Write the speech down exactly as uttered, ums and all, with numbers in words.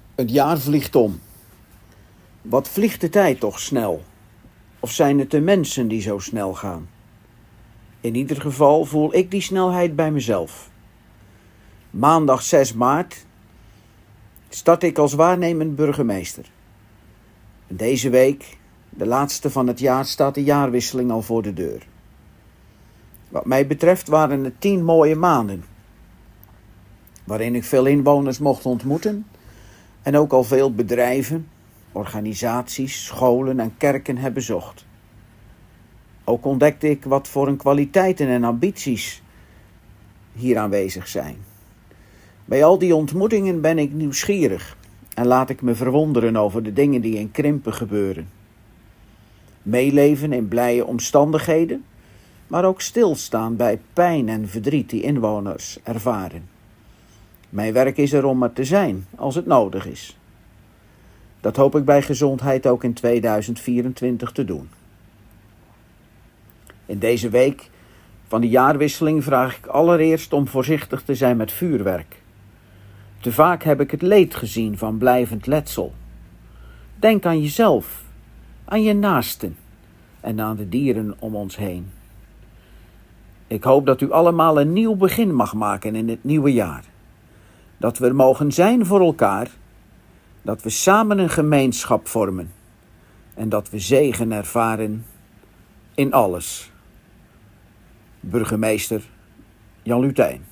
Het jaar vliegt om. Wat vliegt de tijd toch snel? Of zijn het de mensen die zo snel gaan? In ieder geval voel ik die snelheid bij mezelf. Maandag zes maart start ik als waarnemend burgemeester. En deze week, de laatste van het jaar, staat de jaarwisseling al voor de deur. Wat mij betreft waren het tien mooie maanden, waarin ik veel inwoners mocht ontmoeten en ook al veel bedrijven, organisaties, scholen en kerken heb bezocht. Ook ontdekte ik wat voor een kwaliteiten en ambities hier aanwezig zijn. Bij al die ontmoetingen ben ik nieuwsgierig en laat ik me verwonderen over de dingen die in Krimpen gebeuren. Meeleven in blije omstandigheden, maar ook stilstaan bij pijn en verdriet die inwoners ervaren. Mijn werk is er om er te zijn als het nodig is. Dat hoop ik bij gezondheid ook in tweeduizend vierentwintig te doen. In deze week van de jaarwisseling vraag ik allereerst om voorzichtig te zijn met vuurwerk. Te vaak heb ik het leed gezien van blijvend letsel. Denk aan jezelf, aan je naasten en aan de dieren om ons heen. Ik hoop dat u allemaal een nieuw begin mag maken in het nieuwe jaar. Dat we er mogen zijn voor elkaar, dat we samen een gemeenschap vormen en dat we zegen ervaren in alles. Burgemeester Jan Lutijn.